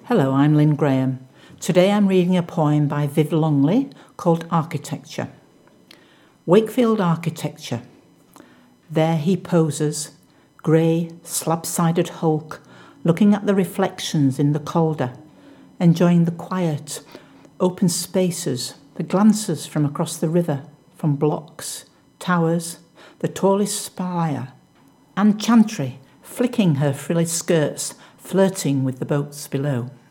Hello, I'm Lynn Graham. Today I'm reading a poem by Viv Longley called Architecture. Wakefield Architecture. There he poses, grey, slab-sided hulk, looking at the reflections in the Calder, enjoying the quiet, open spaces, the glances from across the river, from blocks, towers, the tallest spire, and Chantry, flicking her frilly skirts, flirting with the boats below.